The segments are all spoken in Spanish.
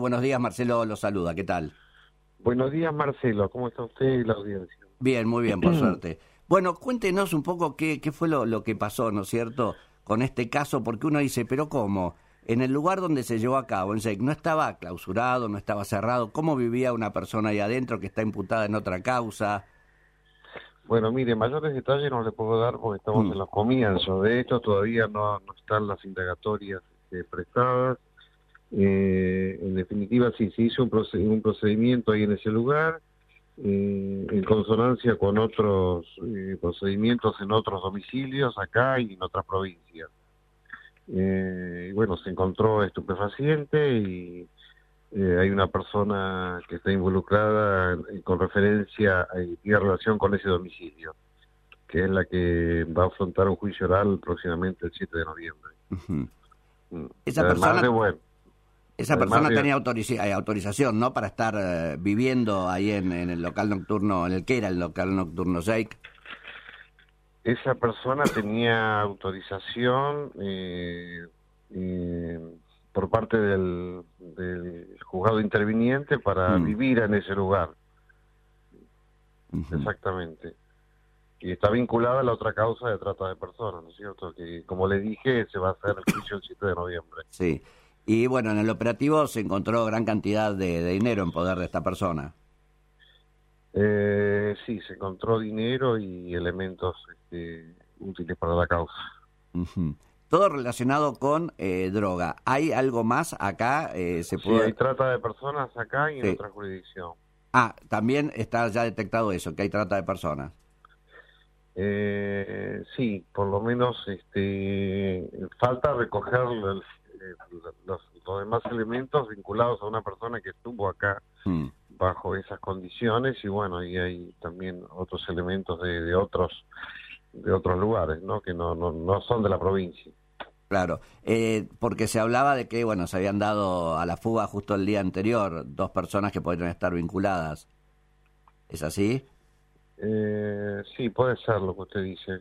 buenos días, Marcelo lo saluda, ¿qué tal? Buenos días, Marcelo, ¿cómo está usted y la audiencia? Bien, muy bien, por suerte. Bueno, cuéntenos un poco qué fue lo que pasó, ¿no es cierto?, con este caso, porque uno dice, ¿pero cómo? En el lugar donde se llevó a cabo, en SEIC, ¿no estaba clausurado, no estaba cerrado? ¿Cómo vivía una persona ahí adentro que está imputada en otra causa? Bueno, mire, mayores detalles no le puedo dar porque estamos en los comienzos. De hecho, todavía no están las indagatorias prestadas. En definitiva, sí, se hizo un procedimiento ahí en ese lugar, en consonancia con otros procedimientos en otros domicilios acá y en otras provincias. Y bueno, se encontró estupefaciente y hay una persona que está involucrada con referencia y relación con ese domicilio, que es la que va a afrontar un juicio oral próximamente el 7 de noviembre. Uh-huh. Esa persona de, tenía autorización, ¿no?, para estar viviendo ahí en el local nocturno, en el que era el local nocturno SEIC. Esa persona tenía autorización por parte del juzgado interviniente para vivir en ese lugar. Uh-huh. Exactamente. Y está vinculada a la otra causa de trata de personas, ¿no es cierto? Que, como le dije, se va a hacer el juicio el 7 de noviembre. Sí. Y bueno, en el operativo se encontró gran cantidad de dinero en poder de esta persona. Sí, se encontró dinero y elementos útiles para la causa. Uh-huh. Todo relacionado con droga. ¿Hay algo más acá? Sí, hay trata de personas acá y en otra jurisdicción. Ah, también está ya detectado eso, que hay trata de personas. Sí, por lo menos falta recoger los demás elementos vinculados a una persona que estuvo acá bajo esas condiciones, y bueno, y hay también otros elementos de otros lugares, ¿no?, que no son de la provincia. Claro, porque se hablaba de que, bueno, se habían dado a la fuga justo el día anterior 2 personas que podrían estar vinculadas. ¿Es así? Sí, puede ser lo que usted dice,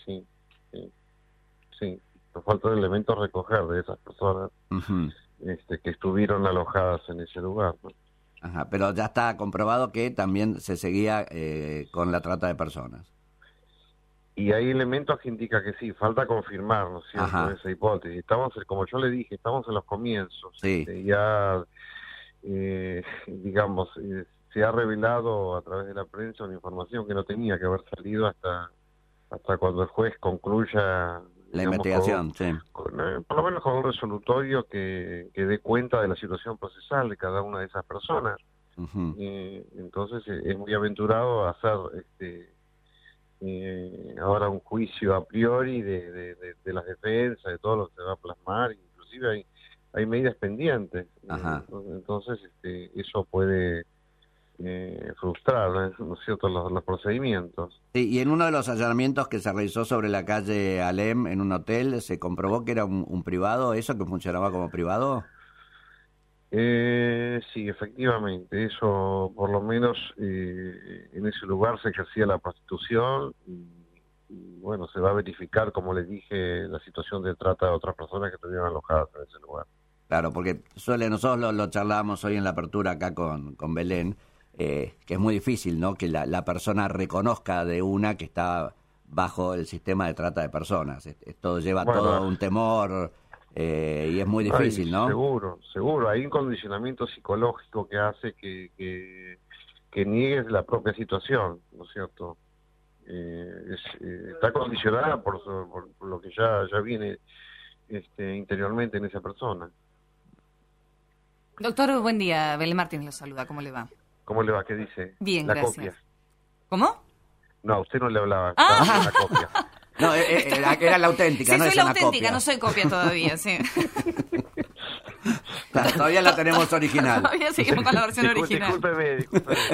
sí. Nos falta elementos recoger de esas personas uh-huh. Que estuvieron alojadas en ese lugar, ¿no? Ajá, pero ya está comprobado que también se seguía con la trata de personas. Y hay elementos que indican que sí, falta confirmar, ¿no es cierto?, esa hipótesis. Estamos, como yo le dije, estamos en los comienzos. Sí. Ya, digamos, se ha revelado a través de la prensa una información que no tenía que haber salido hasta cuando el juez concluya la investigación, por lo menos con un resolutorio que dé cuenta de la situación procesal de cada una de esas personas. Uh-huh. Entonces es muy aventurado hacer ahora un juicio a priori de las defensas, de todo lo que se va a plasmar, inclusive hay medidas pendientes. Entonces eso puede frustrar, ¿no es cierto?, los procedimientos. Sí, y en uno de los allanamientos que se realizó sobre la calle Alem, en un hotel, ¿se comprobó que era un privado, eso, que funcionaba como privado? Sí, efectivamente, eso por lo menos en ese lugar se ejercía la prostitución y bueno, se va a verificar, como les dije, la situación de trata de otras personas que estuvieron alojadas en ese lugar. Claro, porque nosotros lo charlábamos hoy en la apertura acá con Belén, que es muy difícil, ¿no?, que la persona reconozca de una que está bajo el sistema de trata de personas. Esto lleva todo un temor y es muy difícil, ¿no? Seguro. Hay un condicionamiento psicológico que hace que niegues la propia situación, ¿no es cierto? Está condicionada por lo que ya viene interiormente en esa persona. Doctor, buen día. Belén Martínez lo saluda. ¿Cómo le va? ¿Cómo le va? ¿Qué dice? Bien, gracias. Copia. ¿No? No, usted no le hablaba. Ah. La copia. No, era la auténtica, sí, no soy es la una auténtica, copia. no soy copia todavía, sí. Todavía la tenemos original. Todavía seguimos con la versión original. Discúlpeme.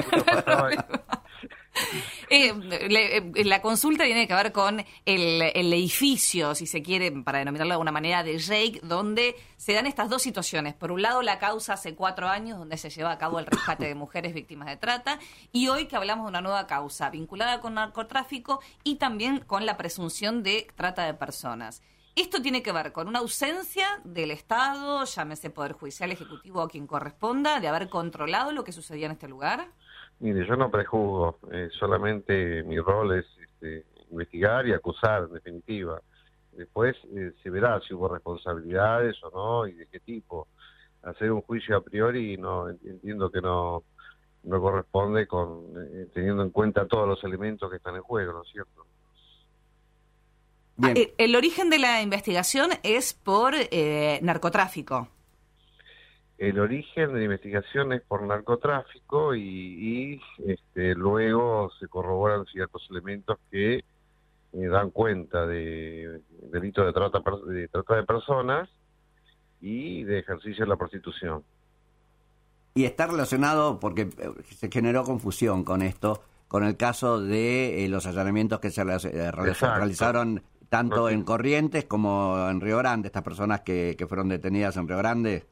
La consulta tiene que ver con el edificio, si se quiere, para denominarlo de alguna manera, de SEIC, donde se dan estas dos situaciones. Por un lado, la causa hace 4 años, donde se lleva a cabo el rescate de mujeres víctimas de trata, y hoy que hablamos de una nueva causa vinculada con narcotráfico y también con la presunción de trata de personas. Esto tiene que ver con una ausencia del Estado, llámese Poder Judicial, Ejecutivo o quien corresponda, de haber controlado lo que sucedía en este lugar. Mire, yo no prejuzgo, solamente mi rol es investigar y acusar, en definitiva. Después se verá si hubo responsabilidades o no y de qué tipo. Hacer un juicio a priori no entiendo que no corresponde teniendo en cuenta todos los elementos que están en juego, ¿no es cierto? Bien. El origen de la investigación es por narcotráfico. El origen de la investigación es por narcotráfico y luego se corroboran ciertos elementos que dan cuenta de delitos de trata de personas y de ejercicio de la prostitución. Y está relacionado, porque se generó confusión con esto, con el caso de los allanamientos que se realizaron tanto en Corrientes como en Río Grande, estas personas que fueron detenidas en Río Grande.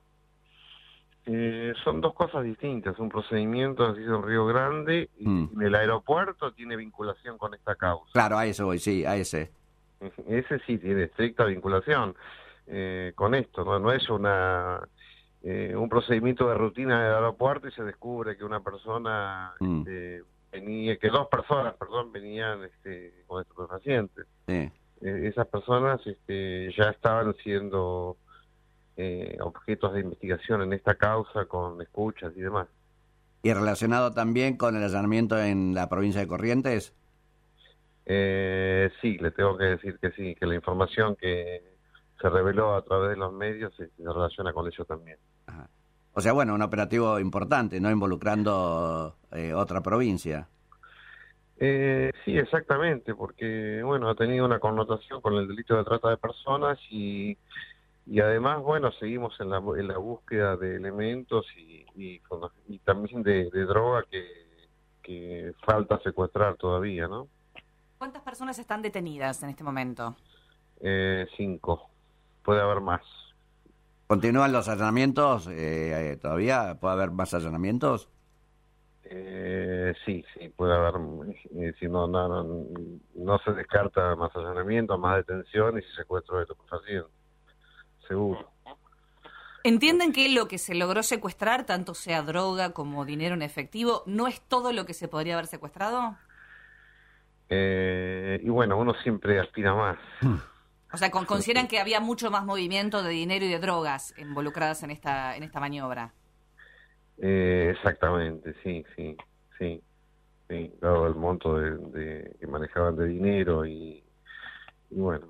Son dos cosas distintas. Un procedimiento se hizo en Río Grande y en el aeropuerto tiene vinculación con esta causa. Claro, a eso voy, sí, a ese. Ese sí tiene estricta vinculación con esto. No es un procedimiento de rutina del aeropuerto y se descubre que una persona que dos personas, venían con estupefacientes. Sí. Esas personas ya estaban siendo objetos de investigación en esta causa con escuchas y demás. ¿Y relacionado también con el allanamiento en la provincia de Corrientes? Sí, le tengo que decir que sí, que la información que se reveló a través de los medios se relaciona con eso también. Ajá. O sea, bueno, un operativo importante, ¿no? Involucrando otra provincia. Sí, exactamente, porque, bueno, ha tenido una connotación con el delito de trata de personas y además, bueno, seguimos en la búsqueda de elementos y también de droga que falta secuestrar todavía, ¿no? ¿Cuántas personas están detenidas en este momento? 5. Puede haber más. ¿Continúan los allanamientos? ¿Todavía puede haber más allanamientos? Sí, puede haber. Si no se descarta más allanamientos, más detenciones y secuestro de estupefacientes. Seguro. ¿Entienden que lo que se logró secuestrar, tanto sea droga como dinero en efectivo, no es todo lo que se podría haber secuestrado? Y bueno, uno siempre aspira más. O sea, ¿consideran que había mucho más movimiento de dinero y de drogas involucradas en esta maniobra? Exactamente, sí. Dado el monto que manejaban de dinero y bueno,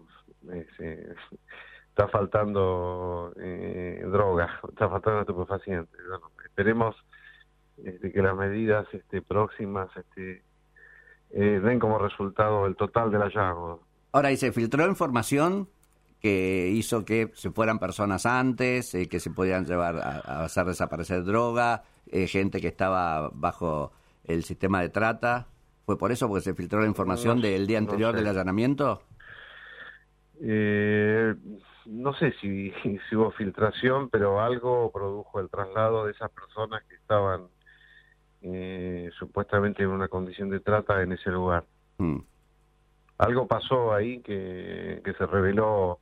está faltando droga, está faltando estupefacientes. Bueno, esperemos que las medidas próximas den como resultado el total del hallazgo. Ahora, ¿y se filtró información que hizo que se fueran personas antes, que se podían llevar a hacer desaparecer droga, gente que estaba bajo el sistema de trata? ¿Fue por eso, porque se filtró la información del día anterior del allanamiento? No sé si hubo filtración, pero algo produjo el traslado de esas personas que estaban supuestamente en una condición de trata en ese lugar. Algo pasó ahí que se reveló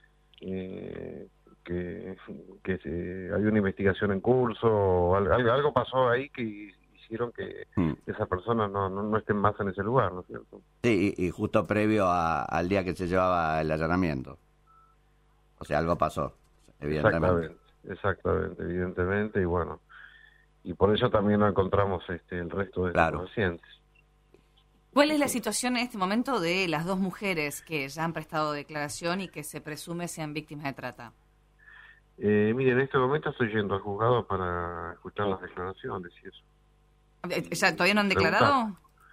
que hay una investigación en curso, o algo pasó ahí que hicieron que esas personas no estén más en ese lugar, ¿no es cierto? Sí, y justo previo al día que se llevaba el allanamiento. O sea, algo pasó, evidentemente. Exactamente, evidentemente, y bueno, y por eso también no encontramos el resto de los pacientes. ¿Cuál es la situación en este momento de las dos mujeres que ya han prestado declaración y que se presume sean víctimas de trata? Mire, en este momento estoy yendo al juzgado para escuchar las declaraciones y eso. ¿Ya todavía no han declarado?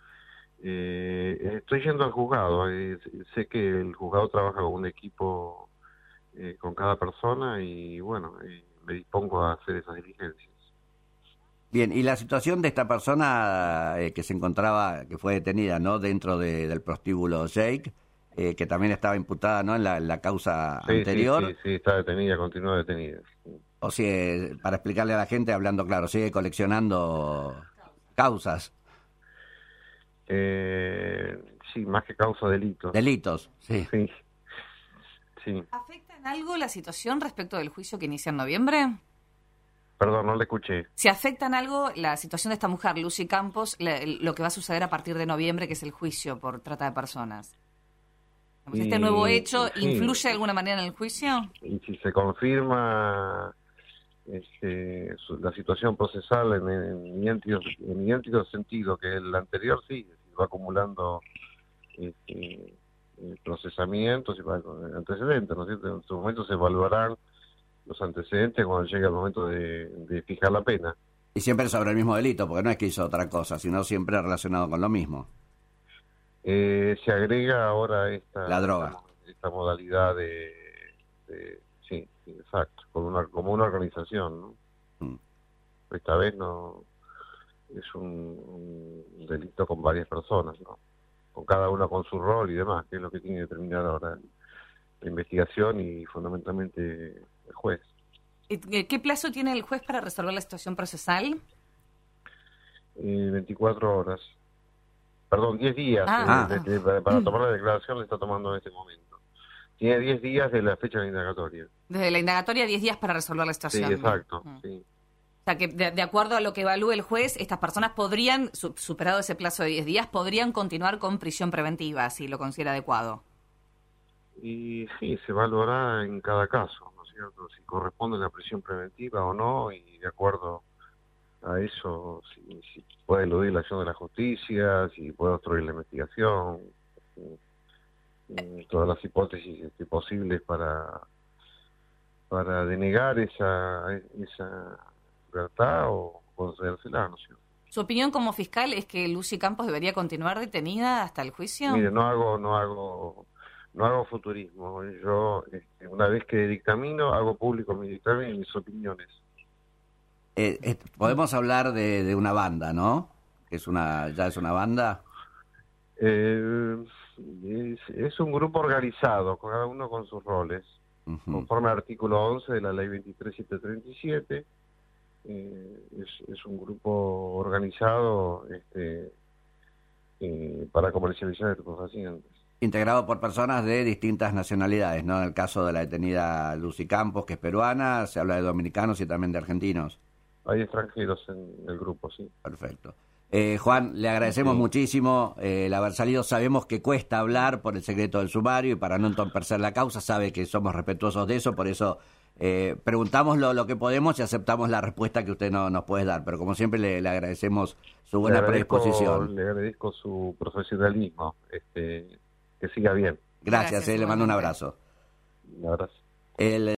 Estoy yendo al juzgado. Sé que el juzgado trabaja con un equipo con cada persona y bueno, me dispongo a hacer esas diligencias. Bien, y la situación de esta persona que se encontraba, que fue detenida, ¿no?, dentro del prostíbulo Jake, que también estaba imputada, ¿no?, en la causa anterior. Sí, está detenida, continúa detenida. O sea, para explicarle a la gente, hablando claro, sigue coleccionando causas. Sí, más que causa, delitos. Delitos, sí. Sí. ¿Afecta en algo la situación respecto del juicio que inicia en noviembre? Perdón, no le escuché. ¿Se afecta en algo la situación de esta mujer, Lucy Campos, lo que va a suceder a partir de noviembre, que es el juicio por trata de personas? ¿Este nuevo hecho influye de alguna manera en el juicio? Y si se confirma la situación procesal en idéntico sentido que el anterior, sí, va acumulando procesamientos y antecedentes, ¿no es cierto? En su momento se evaluarán los antecedentes cuando llegue el momento de fijar la pena. Y siempre sobre el mismo delito, porque no es que hizo otra cosa, sino siempre relacionado con lo mismo. Se agrega ahora la droga. Esta modalidad sí, exacto, como una organización, ¿no? Esta vez no es un delito con varias personas, ¿no? Con cada una con su rol y demás, que es lo que tiene que determinar ahora la investigación y fundamentalmente el juez. ¿Qué plazo tiene el juez para resolver la situación procesal? 24 horas. Perdón, 10 días. Para tomar la declaración le está tomando en este momento. Tiene 10 días de la fecha de la indagatoria. Desde la indagatoria, 10 días para resolver la situación. Sí, exacto. Sí. O sea, que de acuerdo a lo que evalúe el juez, estas personas podrían, superado ese plazo de 10 días, podrían continuar con prisión preventiva, si lo considera adecuado. Y sí, se evaluará en cada caso, ¿no es cierto? Si corresponde la prisión preventiva o no, y de acuerdo a eso, si puede eludir la acción de la justicia, si puede obstruir la investigación, todas las hipótesis posibles para denegar esa libertad o concedérsela, ¿no es cierto? ¿Su opinión como fiscal es que Lucy Campos debería continuar detenida hasta el juicio? Mire, no hago futurismo. Yo, una vez que dictamino, hago público mi dictamen y mis opiniones. Podemos hablar de una banda, ¿no? Ya es una banda. Es un grupo organizado, cada uno con sus roles, conforme al artículo 11 de la ley 23737. Es un grupo organizado para comercializar estupefacientes. Integrado por personas de distintas nacionalidades, ¿no? En el caso de la detenida Lucy Campos, que es peruana, se habla de dominicanos y también de argentinos. Hay extranjeros en el grupo, sí. Perfecto. Juan, le agradecemos muchísimo el haber salido. Sabemos que cuesta hablar por el secreto del sumario y para no entorpecer la causa, sabe que somos respetuosos de eso, por eso preguntamos lo que podemos y aceptamos la respuesta que usted nos puede dar. Pero como siempre le agradecemos su buena predisposición. Le agradezco su profesionalismo, que siga bien. Gracias, le mando un abrazo. Un abrazo.